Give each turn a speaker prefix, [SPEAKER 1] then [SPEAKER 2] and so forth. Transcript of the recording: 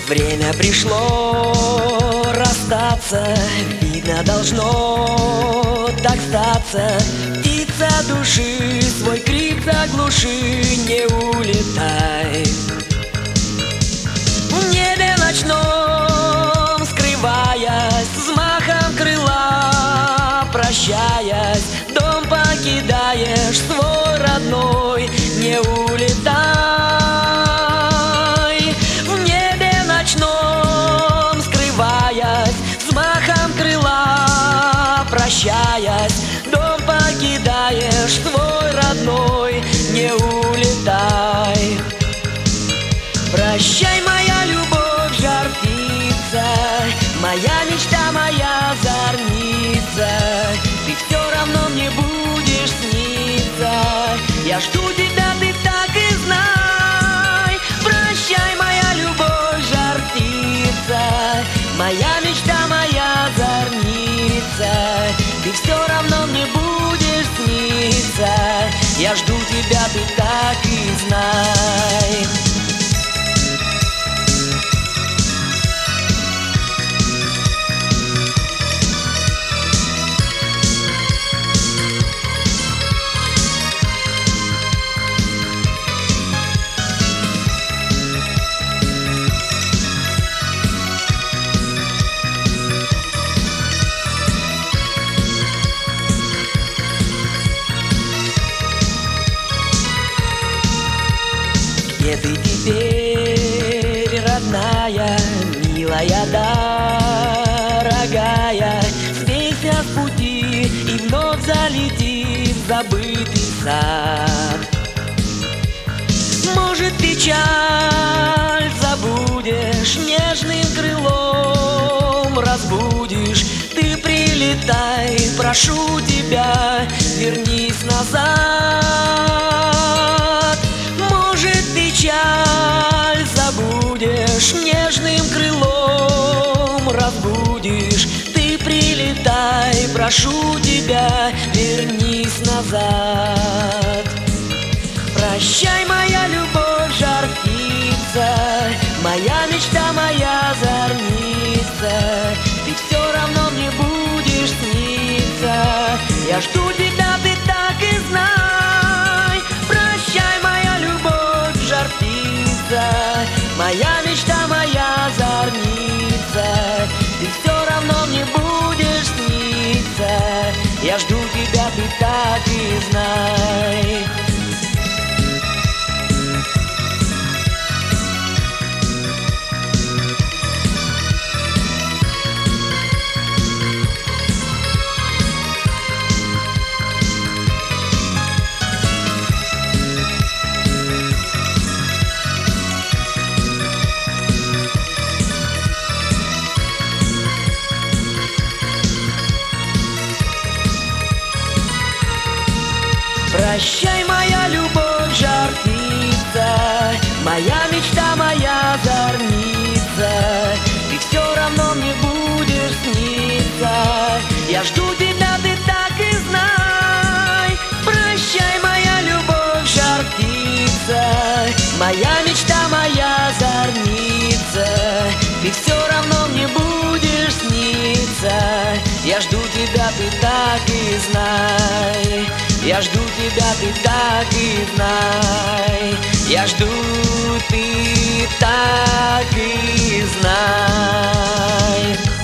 [SPEAKER 1] Время пришло расстаться, видно должно так статься. Птица души, свой крик заглуши, не улетай. В небе ночном скрываясь, взмахом крыла прощаясь, дом покидаешь свой родной, не улетай. В небе ночном скрываясь, взмахом крыла прощаясь, дом покидаешь свой родной, не улетай. Прощай, моя любовь, жар птица, моя мечта, моя зорница. Ты все равно мне будешь сниться, я жду тебя, ты так и знай. Прощай, моя любовь, жар птица, моя мечта, моя зорница. Ты все равно мне будешь сниться, я жду тебя, ты так и знай. Где ты теперь, родная, милая, дорогая? Смейся с пути и вновь залети в забытый сад. Может, печаль забудешь, нежным крылом разбудишь. Ты прилетай, прошу тебя, вернись назад. Печаль забудешь, нежным крылом разбудишь. Ты прилетай, прошу тебя, вернись назад. Прощай, моя любовь, жар птица, моя мечта, моя зорница. Ты все равно мне будешь сниться, я жду тебя, ты так и знай. Прощай, моя любовь, жар птица, моя мечта, моя зорница. Ты все равно мне будешь сниться, я жду тебя, ты так и знай. Прощай, моя любовь, жар птица, моя мечта, моя зорница. Ты все равно мне будешь сниться, я жду тебя, ты так и знай. Прощай, моя любовь, жар птица, моя мечта, моя зорница. Ты все равно мне будешь сниться, я жду тебя, ты так и знай. Я жду тебя, ты так и знай. Я жду, ты так и знай.